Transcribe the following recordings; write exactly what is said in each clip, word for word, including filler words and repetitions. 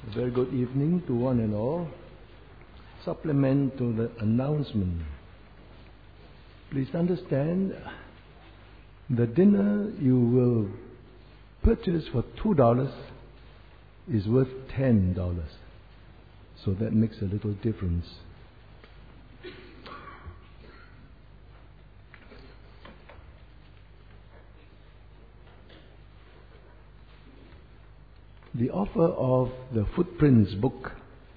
A very good evening to one and all. Supplement to the announcement. Please understand, the dinner you will purchase for two dollars is worth ten dollars. So that makes a little difference. The offer of the Footprints book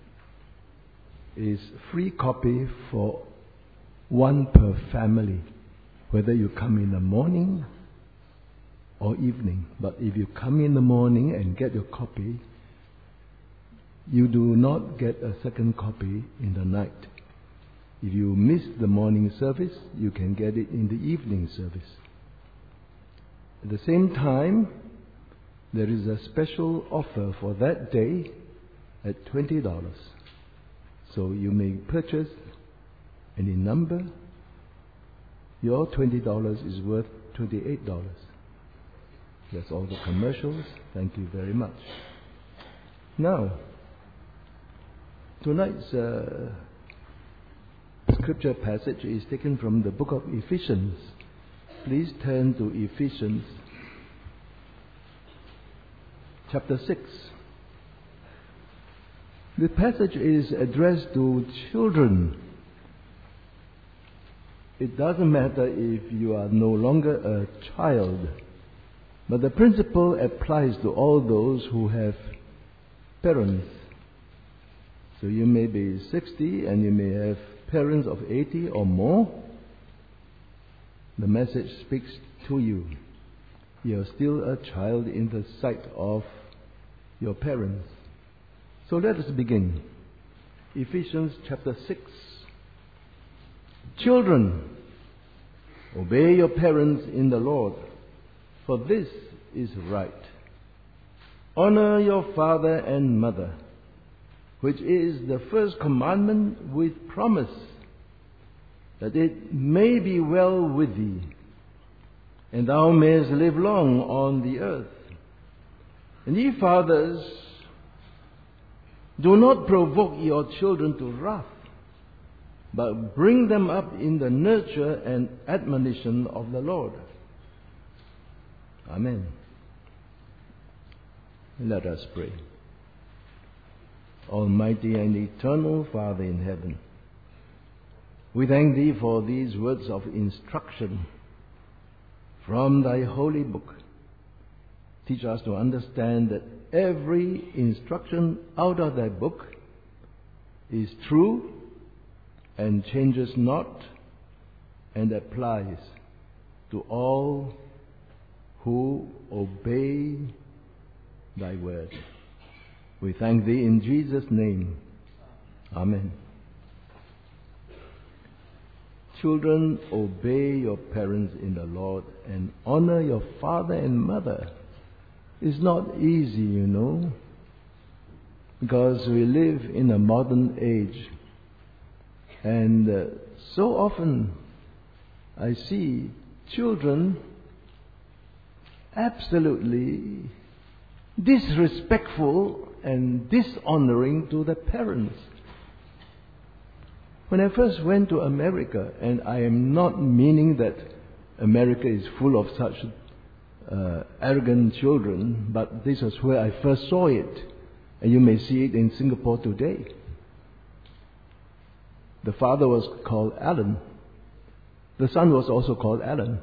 is free copy for one per family, whether you come in the morning or evening. But if you come in the morning and get your copy, you do not get a second copy in the night. If you miss the morning service, you can get it in the evening service. At the same time, there is a special offer for that day at twenty dollars. So you may purchase any number. Your twenty dollars is worth twenty-eight dollars. That's all the commercials. Thank you very much. Now, tonight's uh, scripture passage is taken from the book of Ephesians. Please turn to Ephesians chapter six. The passage is addressed to children. It doesn't matter if you are no longer a child, but the principle applies to all those who have parents. So you may be sixty and you may have parents of eighty or more. The message speaks to you. You are still a child in the sight of your parents. So let us begin. Ephesians chapter six. Children, obey your parents in the Lord, for this is right. Honor your father and mother, which is the first commandment with promise, that it may be well with thee, and thou mayest live long on the earth. And ye fathers, do not provoke your children to wrath, but bring them up in the nurture and admonition of the Lord. Amen. Let us pray. Almighty and eternal Father in heaven, we thank Thee for these words of instruction from Thy holy book. Teach us to understand that every instruction out of Thy book is true and changes not and applies to all who obey Thy word. We thank Thee in Jesus' name. Amen. Children, obey your parents in the Lord and honor your father and mother. It's not easy, you know, because we live in a modern age. And uh, so often I see children absolutely disrespectful and dishonoring to the parents. When I first went to America, and I am not meaning that America is full of such uh, arrogant children, but this was where I first saw it, and you may see it in Singapore today. The father was called Alan. The son was also called Alan.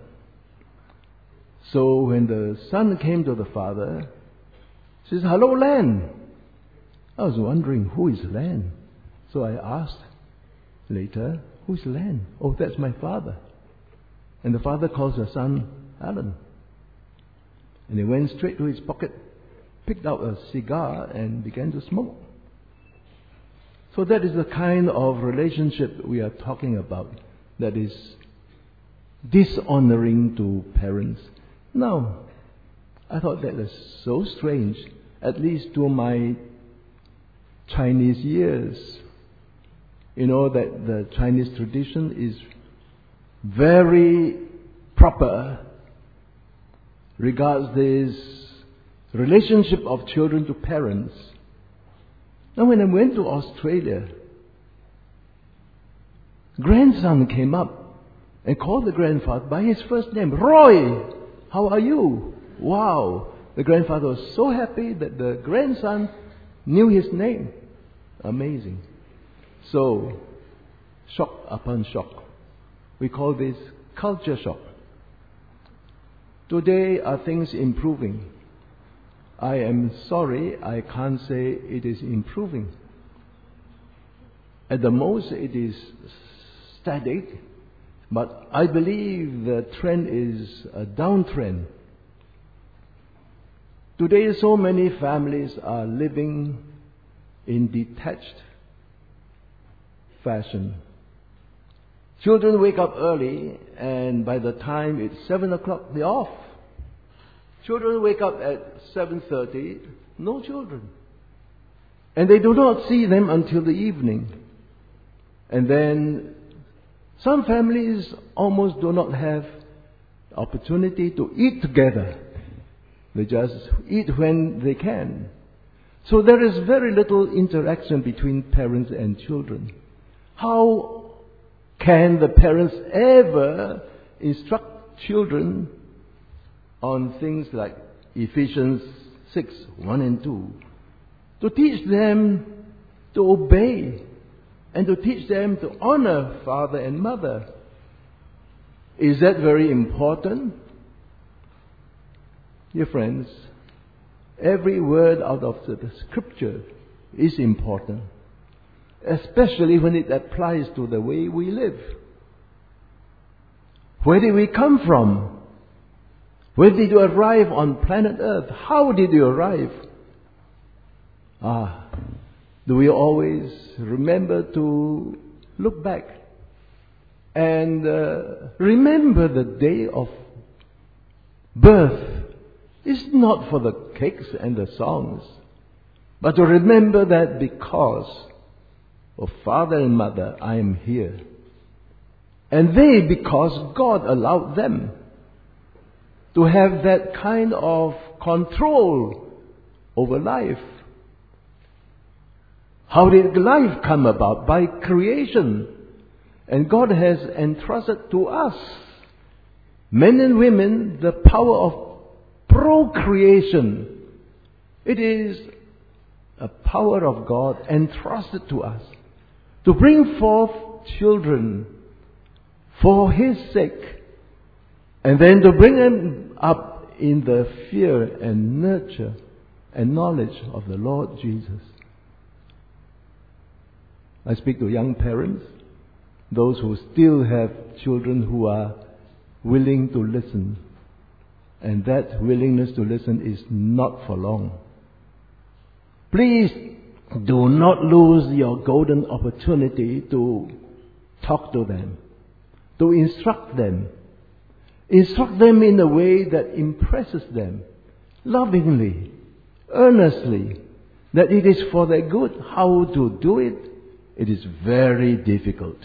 So when the son came to the father, he says, "Hello, Len." I was wondering, who is Len? So I asked later, "Who's Len?" "Oh, that's my father." And the father calls the son Alan. And he went straight to his pocket, picked out a cigar and began to smoke. So that is the kind of relationship we are talking about, that is dishonoring to parents. Now, I thought that was so strange, at least to my Chinese years. You know that the Chinese tradition is very proper, regards this relationship of children to parents. And when I went to Australia, grandson came up and called the grandfather by his first name, Roy, how are you? Wow! The grandfather was so happy that the grandson knew his name. Amazing. So, shock upon shock. We call this culture shock. Today, are things improving? I am sorry, I can't say it is improving. At the most, it is static, but I believe the trend is a downtrend. Today, so many families are living in detached fashion. Children wake up early, and by the time it's seven o'clock, they're off. Children wake up at seven thirty, no children. And they do not see them until the evening. And then some families almost do not have opportunity to eat together. They just eat when they can. So there is very little interaction between parents and children. How can the parents ever instruct children on things like Ephesians six, one and two? To teach them to obey and to teach them to honor father and mother. Is that very important? Dear friends, every word out of the scripture is important, especially when it applies to the way we live. Where did we come from? Where did you arrive on planet Earth? How did you arrive? Ah, do we always remember to look back and uh, remember the day of birth? It's not for the cakes and the songs, but to remember that because of father and mother, I am here. And they, because God allowed them to have that kind of control over life. How did life come about? By creation. And God has entrusted to us, men and women, the power of procreation. It is a power of God entrusted to us to bring forth children for His sake, and then to bring them up in the fear and nurture and knowledge of the Lord Jesus. I speak to young parents, those who still have children who are willing to listen. And that willingness to listen is not for long. Please do not lose your golden opportunity to talk to them, to instruct them. Instruct them in a way that impresses them, lovingly, earnestly, that it is for their good. How to do it? It is very difficult.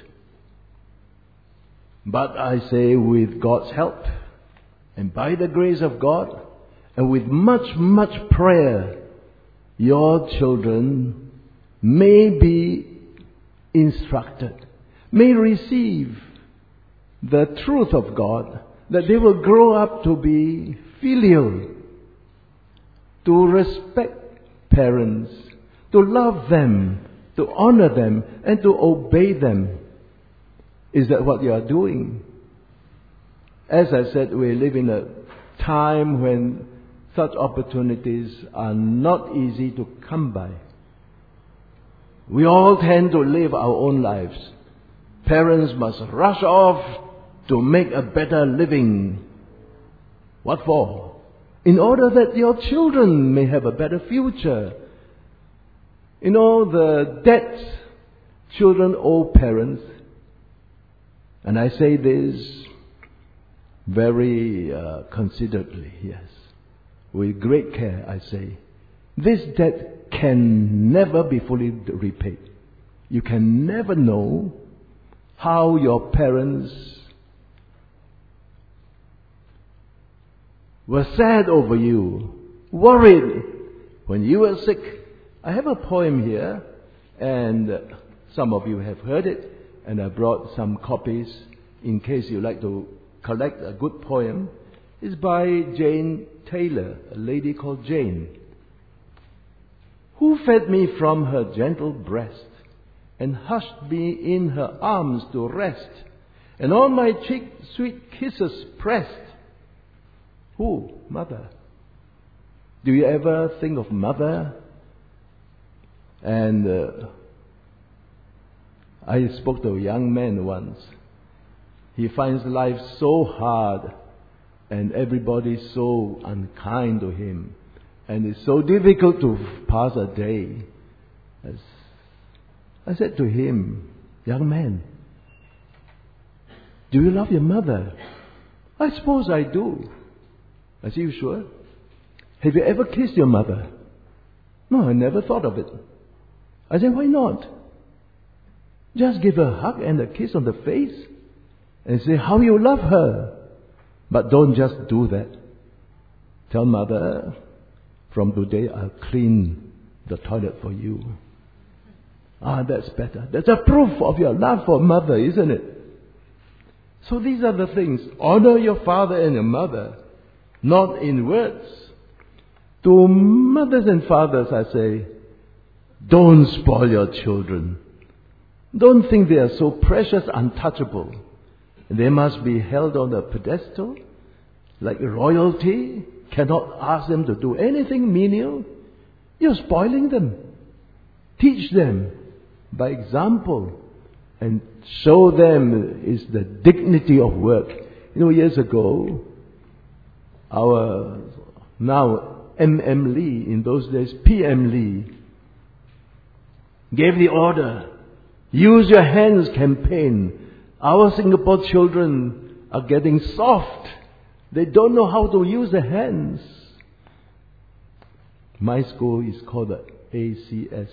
But I say, with God's help, and by the grace of God, and with much, much prayer, your children may be instructed, may receive the truth of God, that they will grow up to be filial, to respect parents, to love them, to honor them, and to obey them. Is that what you are doing? As I said, we live in a time when such opportunities are not easy to come by. We all tend to live our own lives. Parents must rush off to make a better living. What for? In order that your children may have a better future. You know, the debts children owe parents, and I say this very uh, considerately, yes, with great care, I say, this debt can never be fully repaid. You can never know how your parents were sad over you, worried when you were sick. I have a poem here. And uh, some of you have heard it, and I brought some copies in case you like to collect a good poem. It's by Jane Taylor, a lady called Jane. Who fed me from her gentle breast, and hushed me in her arms to rest, and on my cheek sweet kisses pressed? Who? Mother. Do you ever think of mother? And uh, I spoke to a young man once. He finds life so hard, and everybody so unkind to him, and it's so difficult to pass a day. As I said to him, young man, do you love your mother? I suppose I do. I said, you sure? Have you ever kissed your mother? No, I never thought of it. I said, why not? Just give her a hug and a kiss on the face and say how you love her. But don't just do that. Tell mother, from today I'll clean the toilet for you. Ah, that's better. That's a proof of your love for mother, isn't it? So these are the things. Honor your father and your mother, not in words. To mothers and fathers I say, don't spoil your children. Don't think they are so precious, untouchable. They must be held on a pedestal like royalty. Cannot ask them to do anything menial. You're spoiling them. Teach them by example and show them is the dignity of work. You know, years ago, our now M M Lee, in those days P M Lee, gave the order, use your hands campaign. Our Singapore children are getting soft. They don't know how to use their hands. My school is called the A C S.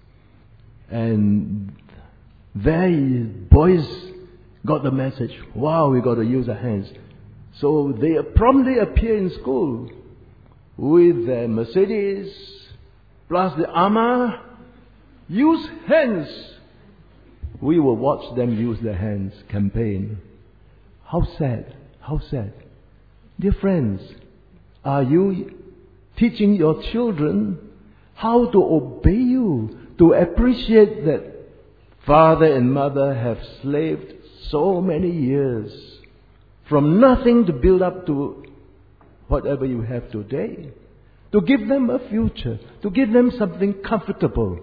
And there boys got the message. Wow, we got to use our hands. So they promptly appear in school with their Mercedes plus the armor. Use hands. We will watch them use their hands campaign. How sad. How sad. Dear friends, are you teaching your children how to obey you, to appreciate that father and mother have slaved so many years from nothing to build up to whatever you have today, to give them a future, to give them something comfortable?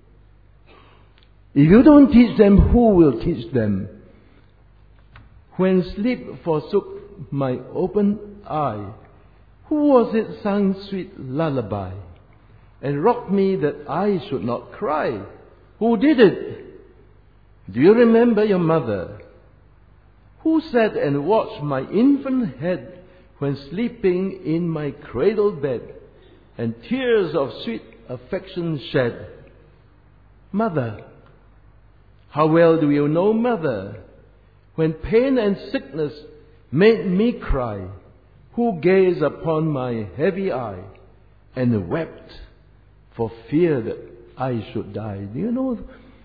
If you don't teach them, who will teach them? When sleep forsook my open eye, who was it sang sweet lullaby and rocked me that I should not cry? Who did it? Do you remember your mother? Who sat and watched my infant head when sleeping in my cradle bed, and tears of sweet affection shed? Mother. How well do you know mother? When pain and sickness made me cry, who gazed upon my heavy eye and wept for fear that I should die? Do you know,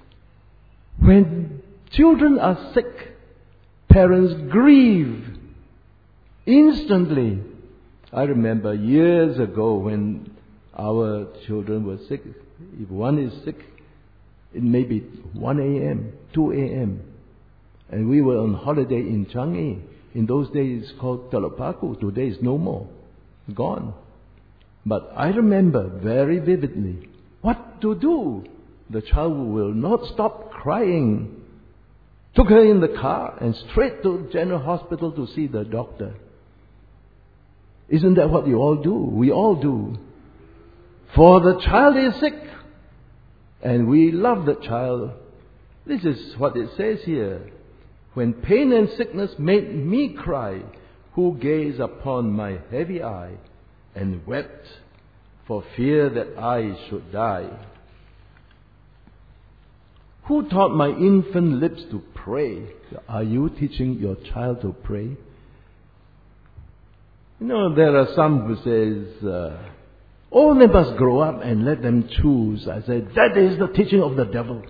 when children are sick, parents grieve instantly. I remember years ago when our children were sick. If one is sick, it may be one a.m., two a.m. And we were on holiday in Changi. In those days it's called Telok Paku. Today is no more. Gone. But I remember very vividly what to do. The child will not stop crying. Took her in the car and straight to General Hospital to see the doctor. Isn't that what you all do? We all do. For the child is sick. And we love the child. This is what it says here. When pain and sickness made me cry, who gazed upon my heavy eye and wept for fear that I should die? Who taught my infant lips to pray? Are you teaching your child to pray? You know, there are some who says, uh, All they must grow up and let them choose. I said, that is the teaching of the devil.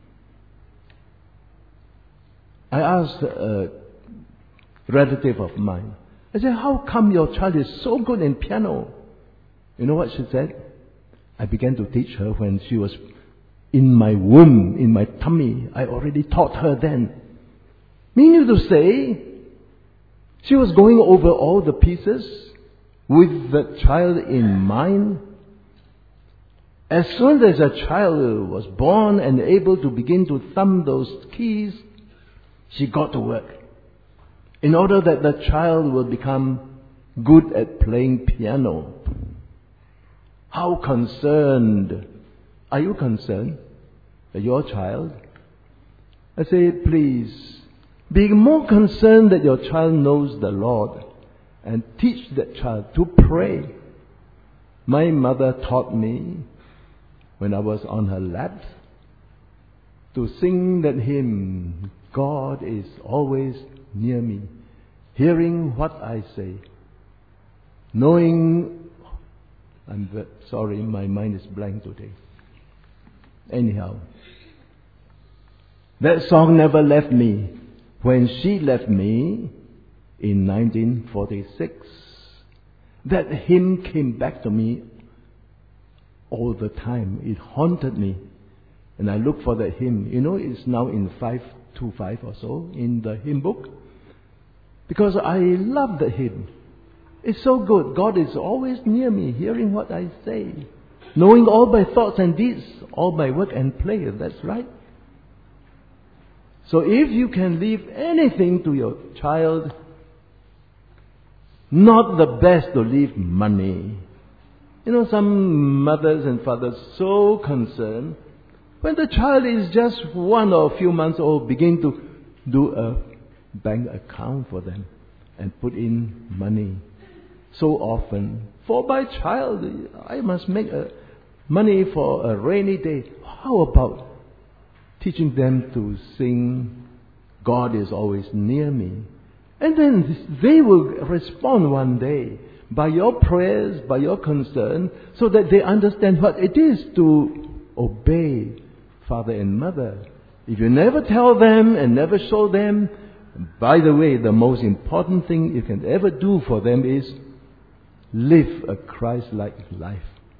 I asked a relative of mine, I said, how come your child is so good in piano? You know what she said? I began to teach her when she was in my womb, in my tummy. I already taught her then. Meaning to say, she was going over all the pieces with the child in mind. As soon as a child was born and able to begin to thumb those keys, she got to work in order that the child will become good at playing piano. How concerned are you concerned that your child? I say, please, be more concerned that your child knows the Lord and teach that child to pray. My mother taught me when I was on her lap to sing that hymn, God is always near me, hearing what I say, knowing, I'm very sorry, my mind is blank today. Anyhow, that song never left me. When she left me in nineteen forty-six, that hymn came back to me all the time. It haunted me. And I look for that hymn. You know, it's now in five twenty-five or so in the hymn book. Because I love the hymn. It's so good. God is always near me, hearing what I say, knowing all my thoughts and deeds, all my work and play. That's right. So if you can leave anything to your child, not the best to leave money. You know, some mothers and fathers so concerned, when the child is just one or a few months old, begin to do a bank account for them and put in money. So often, for my child, I must make a money for a rainy day. How about teaching them to sing, God is always near me? And then they will respond one day by your prayers, by your concern, so that they understand what it is to obey father and mother. If you never tell them and never show them, by the way, the most important thing you can ever do for them is live a Christ-like life.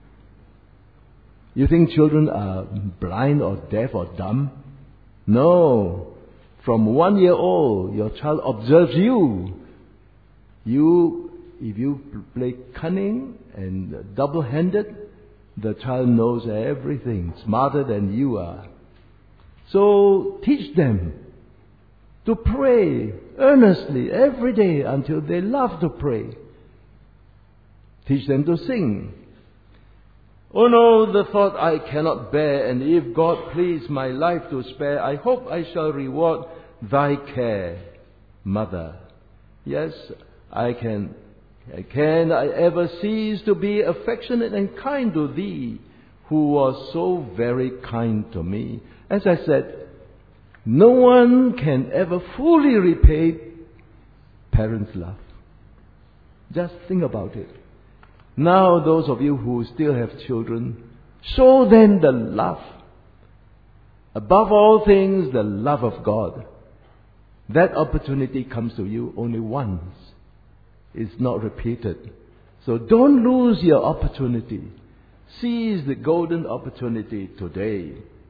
You think children are blind or deaf or dumb? No. From one year old, your child observes you. You, if you play cunning and double-handed, the child knows everything, smarter than you are. So teach them to pray earnestly every day until they love to pray. Teach them to sing. Oh no, the thought I cannot bear, and if God please my life to spare, I hope I shall reward thy care, mother. Yes, I can. Can I ever cease to be affectionate and kind to thee, who was so very kind to me? As I said, no one can ever fully repay parents' love. Just think about it. Now, those of you who still have children, show them the love. Above all things, the love of God. That opportunity comes to you only once. It's not repeated. So don't lose your opportunity. Seize the golden opportunity today.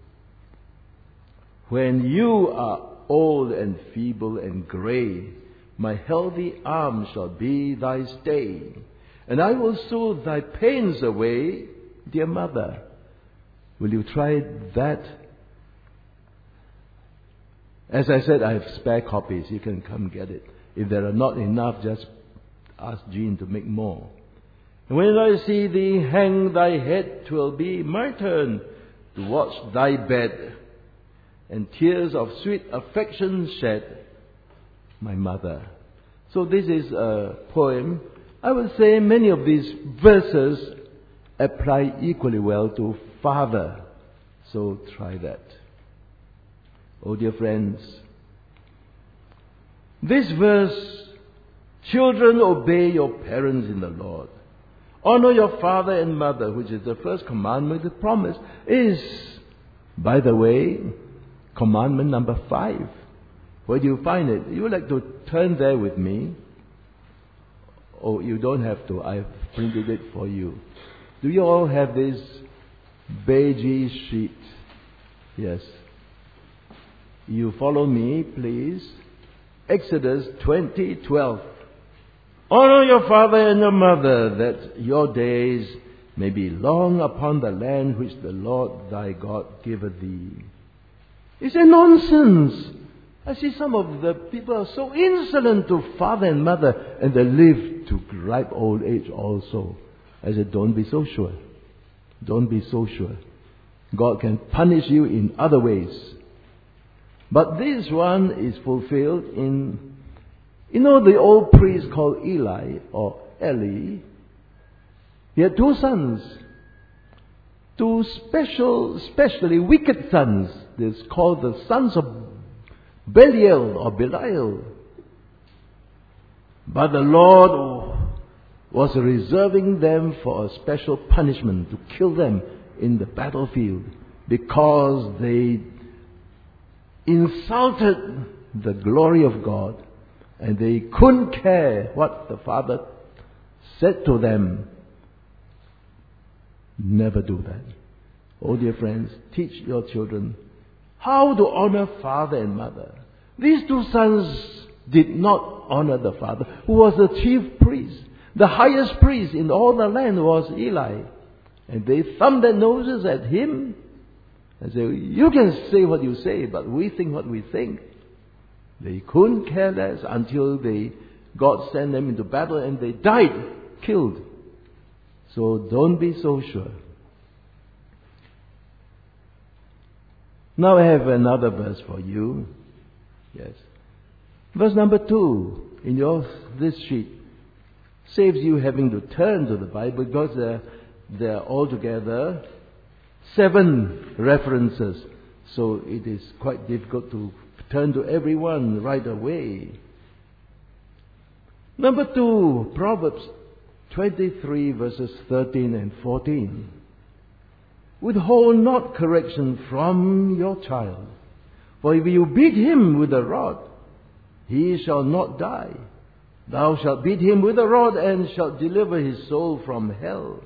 When you are old and feeble and grey, my healthy arm shall be thy stay. And I will soothe thy pains away, dear mother. Will you try that? As I said, I have spare copies. You can come get it. If there are not enough, just ask Jean to make more. And when I see thee hang thy head, 'twill be my turn to watch thy bed, and tears of sweet affection shed, my mother. So this is a poem. I would say many of these verses apply equally well to father. So try that. Oh dear friends, this verse, children obey your parents in the Lord. Honor your father and mother, which is the first commandment, the promise, is, by the way, commandment number five. Where do you find it? You would like to turn there with me? Oh, you don't have to. I've printed it for you. Do you all have this beige sheet? Yes. You follow me, please. Exodus twenty twelve. Honor your father and your mother, that your days may be long upon the land which the Lord thy God giveth thee. It's a nonsense. I see some of the people are so insolent to father and mother, and they live to ripe old age also. I said, don't be so sure. Don't be so sure. God can punish you in other ways. But this one is fulfilled in, you know, the old priest called Eli or Eli. He had two sons. Two special, especially wicked sons. It's called the sons of Belial or Belial. But the Lord was reserving them for a special punishment, to kill them in the battlefield, because they insulted the glory of God, and they couldn't care what the Father said to them. Never do that. Oh dear friends, teach your children how to honor father and mother. These two sons did not honor the father, who was the chief priest. The highest priest in all the land was Eli. And they thumbed their noses at him and said, you can say what you say, but we think what we think. They couldn't care less until they, God sent them into battle and they died, killed. So don't be so sure. Now I have another verse for you. Yes. Verse number two in your this sheet saves you having to turn to the Bible, because there, there are altogether seven references. So it is quite difficult to turn to every one right away. Number two, Proverbs twenty-three verses thirteen and fourteen. Withhold not correction from your child, for if you beat him with a rod, he shall not die. Thou shalt beat him with a rod, and shalt deliver his soul from hell.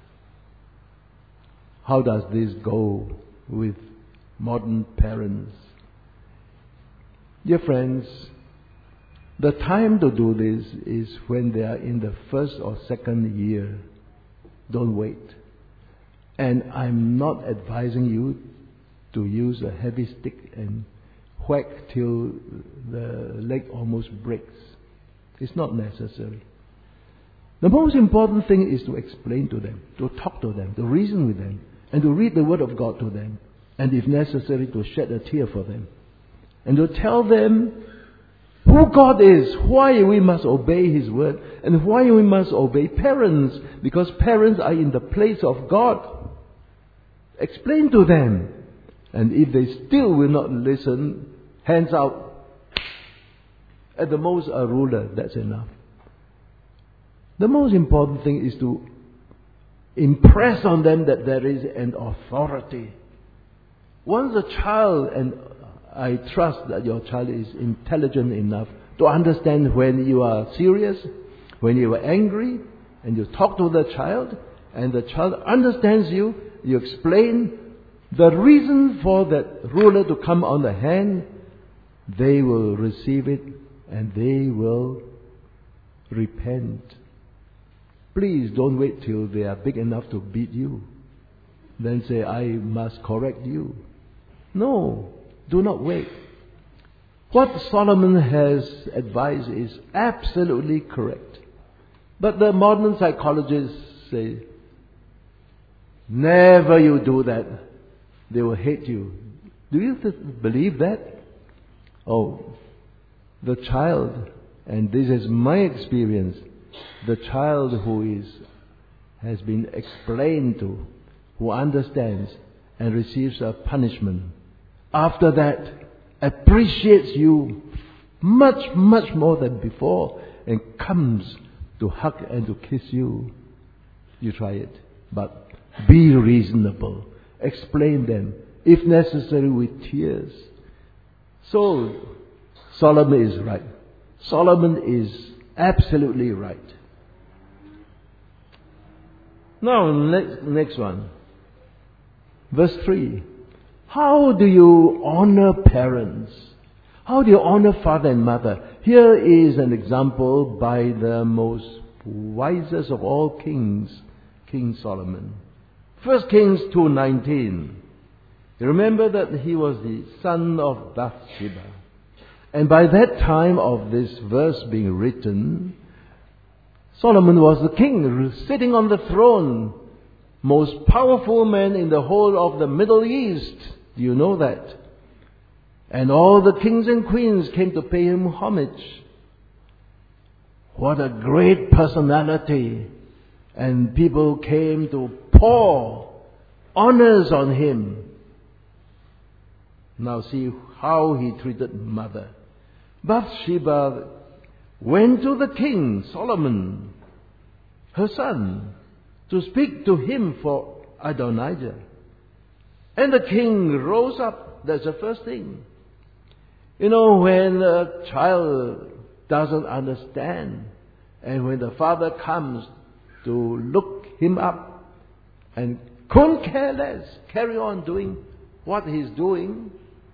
How does this go with modern parents? Dear friends, the time to do this is when they are in the first or second year. Don't wait. And I'm not advising you to use a heavy stick and whack till the leg almost breaks. It's not necessary. The most important thing is to explain to them, to talk to them, to reason with them, and to read the Word of God to them, and if necessary to shed a tear for them, and to tell them who God is, why we must obey His Word, and why we must obey parents, because parents are in the place of God. Explain to them. And if they still will not listen, hands out. At the most, a ruler, that's enough. The most important thing is to impress on them that there is an authority. Once a child, and I trust that your child is intelligent enough to understand when you are serious, when you are angry, and you talk to the child, and the child understands you, you explain the reason for that ruler to come on the hand, they will receive it and they will repent. Please don't wait till they are big enough to beat you. Then say, I must correct you. No, do not wait. What Solomon has advised is absolutely correct. But the modern psychologists say, never you do that. They will hate you. Do you th- believe that? Oh, the child, and this is my experience, the child who is has been explained to, who understands and receives a punishment, after that appreciates you much, much more than before, and comes to hug and to kiss you. you try it. But be reasonable. Explain them, if necessary with tears. So, Solomon is right. Solomon is absolutely right. Now, next, next one. Verse three. How do you honor parents? How do you honor father and mother? Here is an example by the most wisest of all kings, King Solomon. First Kings two nineteen. You remember that he was the son of Bathsheba. And by that time of this verse being written, Solomon was the king, sitting on the throne, most powerful man in the whole of the Middle East. Do you know that? And all the kings and queens came to pay him homage. What a great personality. And people came to pour honors on him. Now see how he treated mother. Bathsheba went to the king, Solomon, her son, to speak to him for Adonijah. And the king rose up. That's the first thing. You know, when a child doesn't understand, and when the father comes to look him up and couldn't care less, carry on doing what he's doing,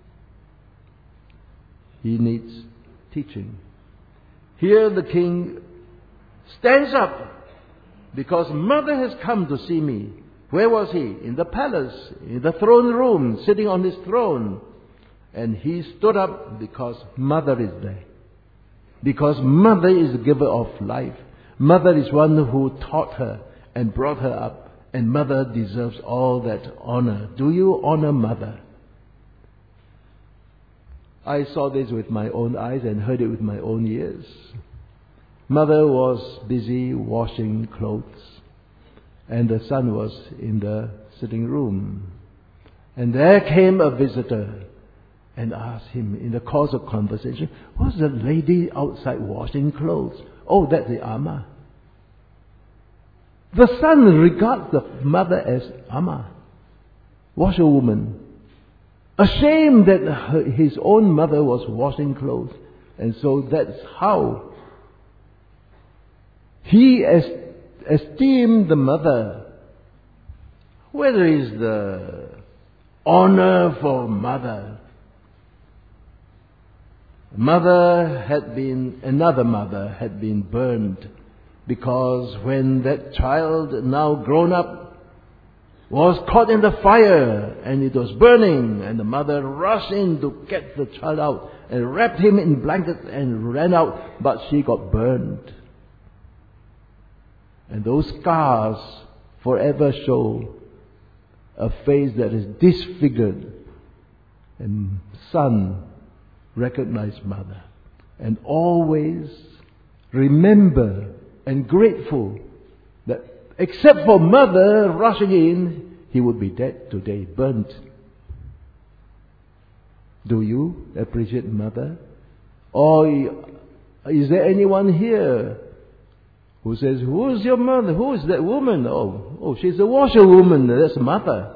he needs teaching. Here the king stands up because mother has come to see me. Where was he? In the palace, in the throne room, sitting on his throne. And he stood up because mother is there. Because mother is the giver of life. Mother is one who taught her and brought her up. And mother deserves all that honor. Do you honor mother? I saw this with my own eyes and heard it with my own ears. Mother was busy washing clothes. And the son was in the sitting room. And there came a visitor and asked him in the course of conversation, "What's the lady outside washing clothes?" "Oh, that's the Amma." The son regards the mother as Amma, washerwoman, ashamed that her, his own mother was washing clothes. And so that's how he es- esteemed the mother. Whether is the honor for mother? Mother had been, another mother had been burned because when that child, now grown up, was caught in the fire and it was burning, and the mother rushed in to get the child out and wrapped him in blankets and ran out, but she got burned. And those scars forever show a face that is disfigured. And son recognize mother. And always remember and grateful that except for mother rushing in, he would be dead today, burnt. Do you appreciate mother? Or is there anyone here who says, "Who is your mother? Who is that woman?" Oh, oh, she's a washerwoman. That's mother.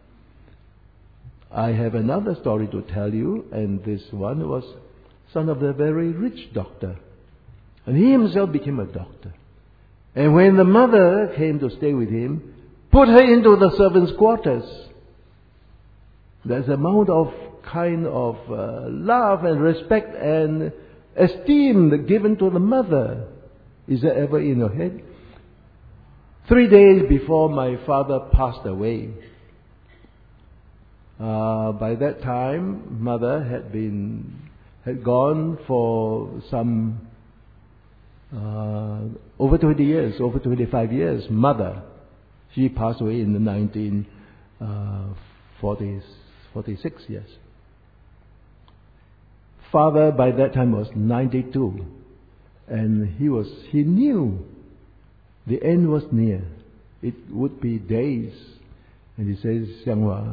I have another story to tell you, and this one was son of a very rich doctor. And he himself became a doctor. And when the mother came to stay with him, put her into the servants' quarters. There's an amount of kind of uh, love and respect and esteem given to the mother. Is that ever in your head? Three days before my father passed away, uh, by that time, mother had been had gone for some uh, over twenty years, over twenty-five years. Mother, she passed away in the nineteen forty-six years. Father by that time was ninety-two. And he was, he knew the end was near. It would be days. And he says, "Xianghua,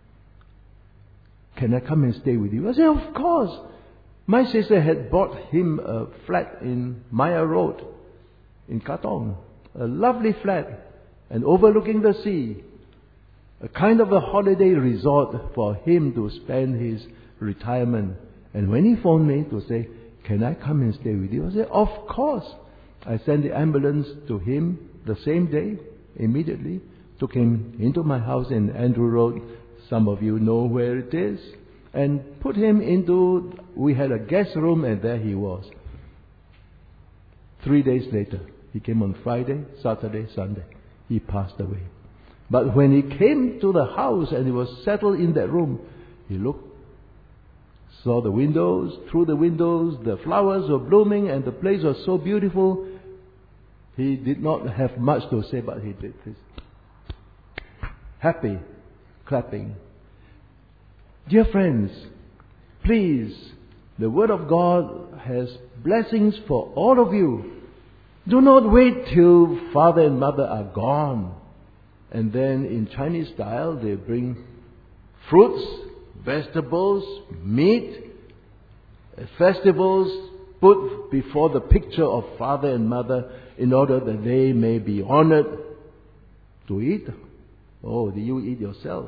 can I come and stay with you?" I said, "Of course." My sister had bought him a flat in Maya Road in Katong. A lovely flat. and overlooking the sea. A kind of a holiday resort for him to spend his retirement. And when he phoned me to say, can I come and stay with you? I said, of course. I sent the ambulance to him the same day, immediately. Took him into my house in Andrew Road. Some of you know where it is. And put him into, we had a guest room, and there he was. Three days later, he came on Friday, Saturday, Sunday. He passed away. But when he came to the house and he was settled in that room, he looked, saw the windows, through the windows, the flowers were blooming and the place was so beautiful. He did not have much to say, but he did this. Happy, clapping. Dear friends, please, the Word of God has blessings for all of you. Do not wait till father and mother are gone. And then in Chinese style, they bring fruits, vegetables, meat, festivals put before the picture of father and mother in order that they may be honored to eat. Oh, do you eat yourself?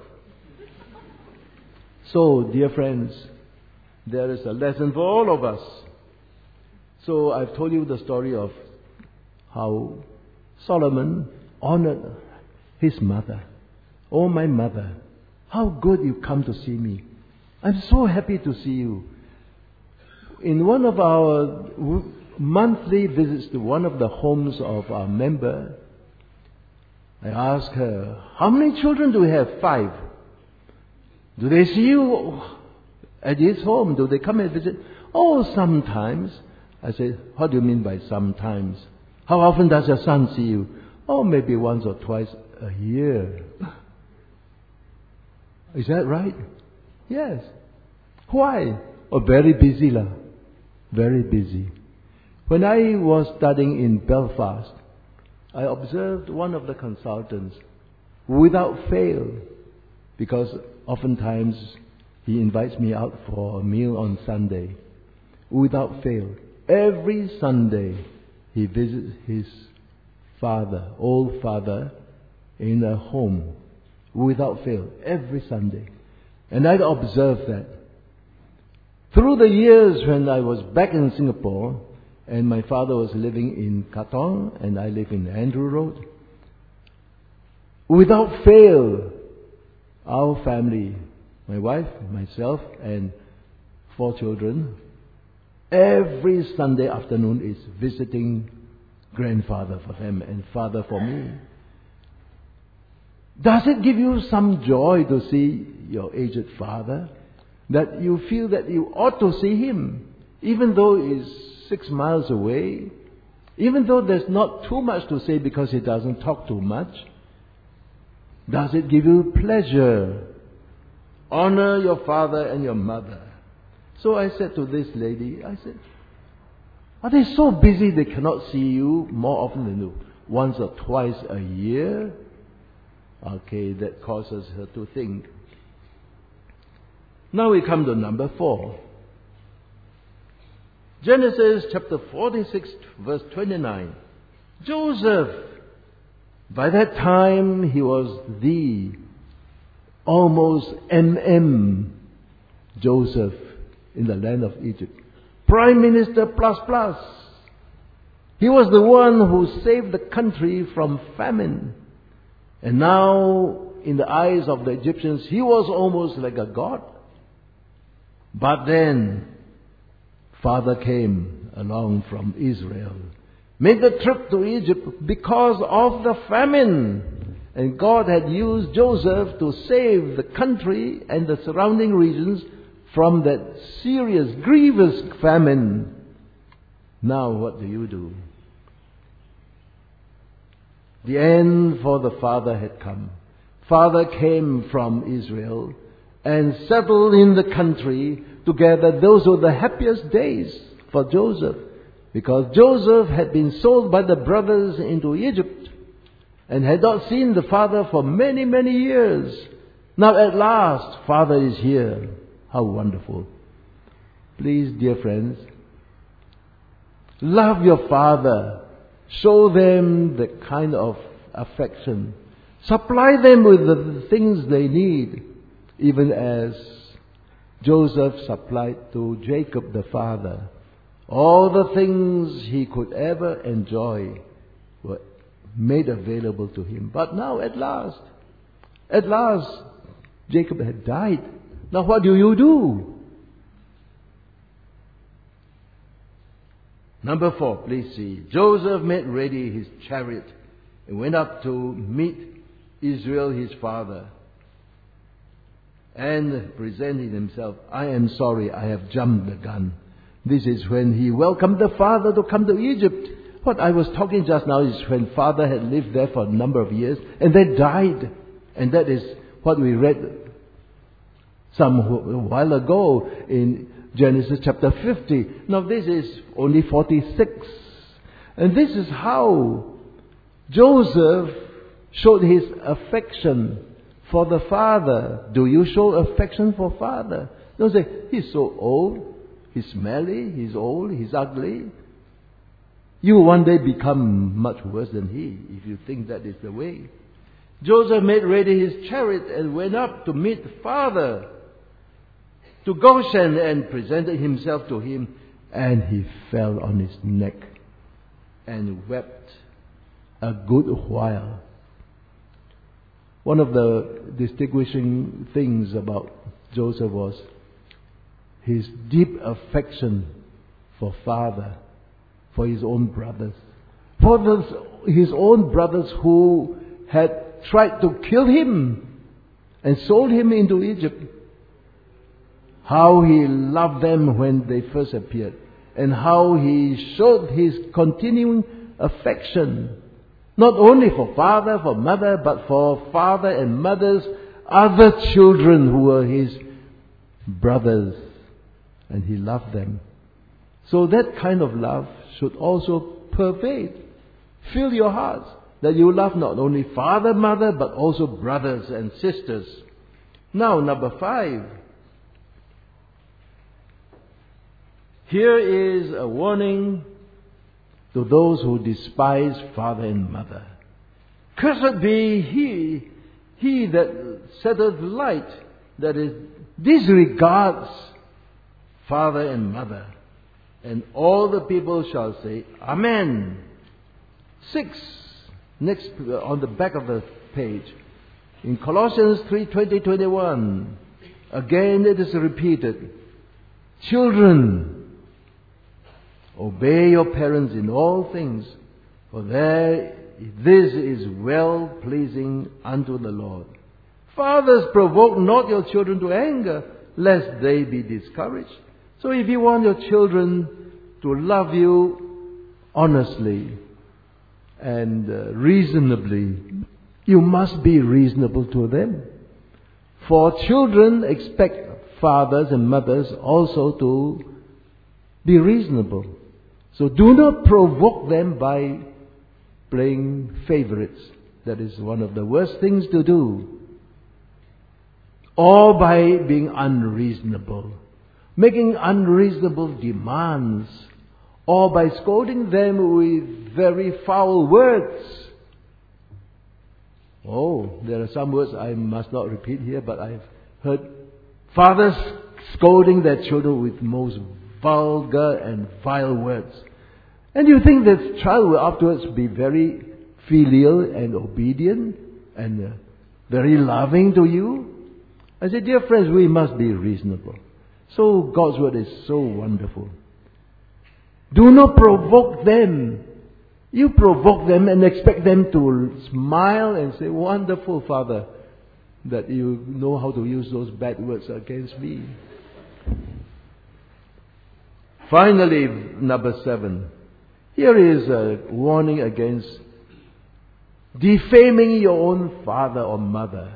So, dear friends, there is a lesson for all of us. So I've told you the story of how Solomon honored his mother. Oh, my mother, how good you come to see me. I'm so happy to see you. In one of our monthly visits to one of the homes of our member, I asked her, how many children do we have? Five. Do they see you at his home? Do they come and visit? Oh, sometimes. I said, what do you mean by sometimes? How often does your son see you? Oh, maybe once or twice a year. Is that right? Yes. Why? Oh, very busy lah. Very busy. When I was studying in Belfast, I observed one of the consultants without fail, because oftentimes he invites me out for a meal on Sunday. Without fail, every Sunday he visits his father, old father, in a home. Without fail, every Sunday. And I observed that. Through the years when I was back in Singapore, and my father was living in Katong, and I live in Andrew Road, without fail, our family, my wife, myself, and four children, every Sunday afternoon is visiting grandfather for them and father for me. Does it give you some joy to see your aged father? That you feel that you ought to see him, even though he's six miles away, even though there's not too much to say because he doesn't talk too much? Does it give you pleasure? Honor your father and your mother. So I said to this lady, I said, are they so busy they cannot see you more often than once or twice a year? Okay, that causes her to think. Now we come to number four. Genesis chapter forty-six, verse twenty-nine. Joseph, by that time he was the almost M M Joseph in the land of Egypt. Prime Minister plus plus. He was the one who saved the country from famine. And now, in the eyes of the Egyptians, he was almost like a god. But then, father came along from Israel, made the trip to Egypt because of the famine. And God had used Joseph to save the country and the surrounding regions from that serious, grievous famine. Now what do you do? The end for the father had come. Father came from Israel and settled in the country together. Those were the happiest days for Joseph, because Joseph had been sold by the brothers into Egypt and had not seen the father for many, many years. Now at last, father is here. How wonderful. Please, dear friends, love your father. Show them the kind of affection. Supply them with the things they need, even as Joseph supplied to Jacob the father. All the things he could ever enjoy were made available to him. But now at last, at last, Jacob had died. Now what do you do? Number four, please see. Joseph made ready his chariot and went up to meet Israel his father and presented himself. I am sorry, I have jumped the gun. This is when he welcomed the father to come to Egypt. What I was talking just now is when father had lived there for a number of years and then died. And that is what we read some while ago in Genesis chapter fifty. Now this is only forty-six. And this is how Joseph showed his affection for the father. Do you show affection for father? Don't say, he's so old, he's smelly, he's old, he's ugly. You will one day become much worse than he if you think that is the way. Joseph made ready his chariot and went up to meet the father, to Goshen, and presented himself to him, and he fell on his neck and wept a good while. One of the distinguishing things about Joseph was his deep affection for father, for his own brothers, for the, his own brothers who had tried to kill him and sold him into Egypt. How he loved them when they first appeared, and how he showed his continuing affection, not only for father, for mother, but for father and mother's other children who were his brothers, and he loved them. So that kind of love should also pervade, fill your hearts, that you love not only father, mother, but also brothers and sisters. Now, number five. Here is a warning to those who despise father and mother. Cursed be he, he that setteth light, that is, disregards father and mother. And all the people shall say, Amen. Six, next on the back of the page. In Colossians three, twenty, twenty-one, again it is repeated. Children, obey your parents in all things, for there, this is well pleasing unto the Lord. Fathers, provoke not your children to anger, lest they be discouraged. So if you want your children to love you honestly and uh, reasonably, you must be reasonable to them. For children expect fathers and mothers also to be reasonable. So do not provoke them by playing favorites. That is one of the worst things to do. Or by being unreasonable, making unreasonable demands, or by scolding them with very foul words. Oh, there are some words I must not repeat here, but I've heard fathers scolding their children with most vulgar and vile words. And you think that child will afterwards be very filial and obedient and uh, very loving to you? I say, dear friends, we must be reasonable. So God's word is so wonderful. Do not provoke them. You provoke them and expect them to smile and say, wonderful, Father, that you know how to use those bad words against me. Finally, number seven. Here is a warning against defaming your own father or mother.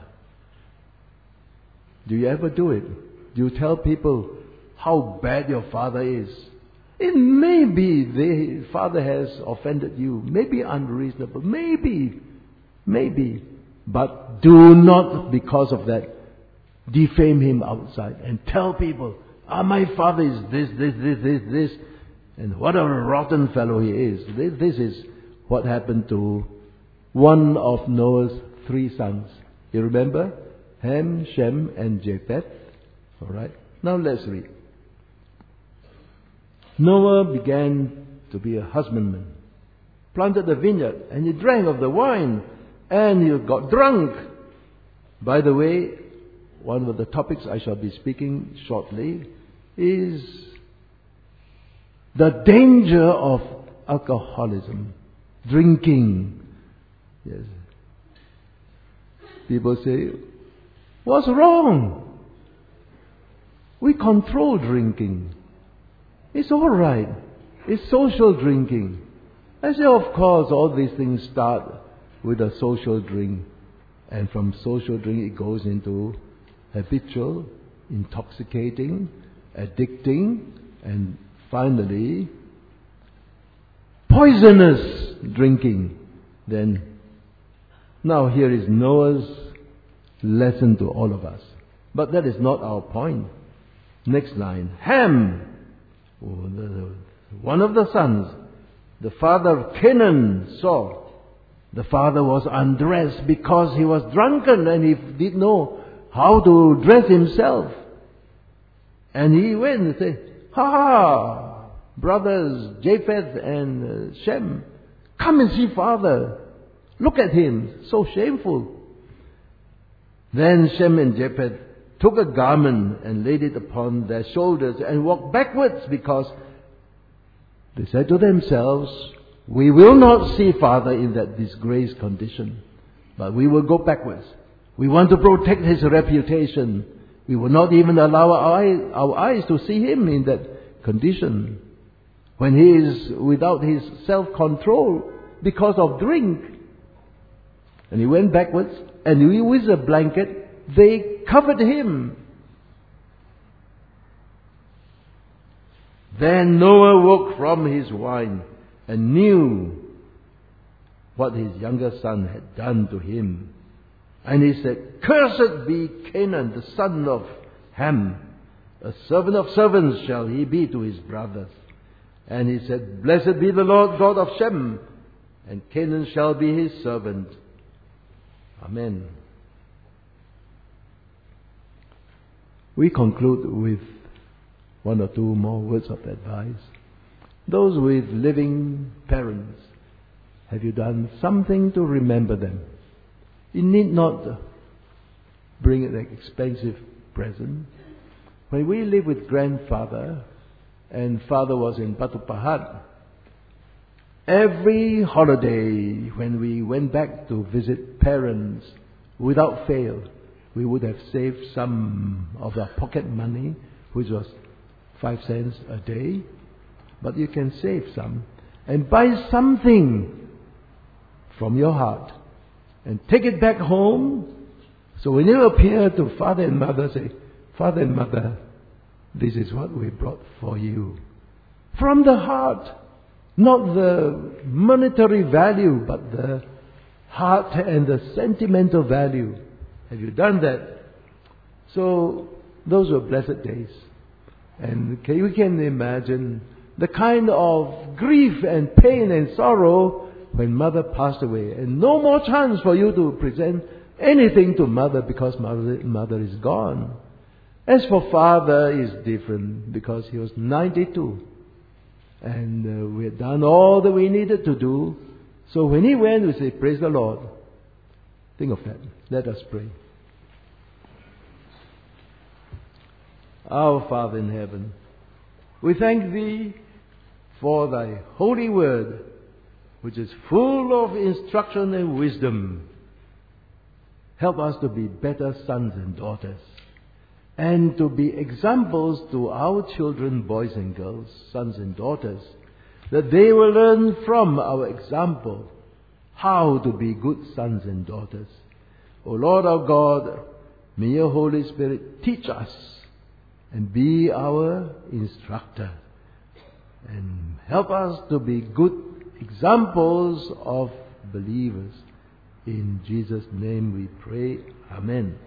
Do you ever do it? Do you tell people how bad your father is? It may be the father has offended you, maybe unreasonable, maybe, maybe. But do not, because of that, defame him outside and tell people, ah, my father is this, this, this, this, this, and what a rotten fellow he is. This, this is what happened to one of Noah's three sons. You remember? Ham, Shem, and Japheth. All right. Now let's read. Noah began to be a husbandman, planted a vineyard, and he drank of the wine, and he got drunk. By the way, one of the topics I shall be speaking shortly is the danger of alcoholism, drinking. Yes. People say, what's wrong? We control drinking. It's all right. It's social drinking. I say, of course, all these things start with a social drink. And from social drink, it goes into habitual, intoxicating, addicting, and finally, poisonous drinking. Then, now here is Noah's lesson to all of us. But that is not our point. Next line. Ham, oh, the, the, one of the sons, the father of Canaan, saw. The father was undressed because he was drunken and he didn't know how to dress himself. And he went and said, ha ha, brothers Japheth and uh, Shem, come and see father. Look at him, so shameful. Then Shem and Japheth took a garment and laid it upon their shoulders and walked backwards because they said to themselves, we will not see father in that disgraced condition, but we will go backwards. We want to protect his reputation. We will not even allow our eyes, our eyes to see him in that condition when he is without his self-control because of drink. And he went backwards, and with a blanket, they covered him. Then Noah woke from his wine and knew what his younger son had done to him. And he said, cursed be Canaan, the son of Ham. A servant of servants shall he be to his brothers. And he said, blessed be the Lord God of Shem, and Canaan shall be his servant. Amen. We conclude with one or two more words of advice. Those with living parents, have you done something to remember them? You need not bring an expensive present. When we lived with grandfather, and father was in Batu Pahat, every holiday when we went back to visit parents, without fail, we would have saved some of our pocket money, which was five cents a day. But you can save some and buy something from your heart and take it back home. So when you appear to father and mother, say, Father and mother, this is what we brought for you. From the heart. Not the monetary value, but the heart and the sentimental value. Have you done that? So those were blessed days. And okay, we can imagine the kind of grief and pain and sorrow when mother passed away. And no more chance for you to present anything to mother because mother, mother is gone. As for father, is different because he was ninety-two. And uh, we had done all that we needed to do. So when he went, we say, praise the Lord. Think of that. Let us pray. Our Father in heaven, we thank Thee for Thy holy word, which is full of instruction and wisdom. Help us to be better sons and daughters, and to be examples to our children, boys and girls, sons and daughters, that they will learn from our example how to be good sons and daughters. O Lord our God, may Your Holy Spirit teach us and be our instructor, and help us to be good examples of believers. In Jesus' name we pray. Amen.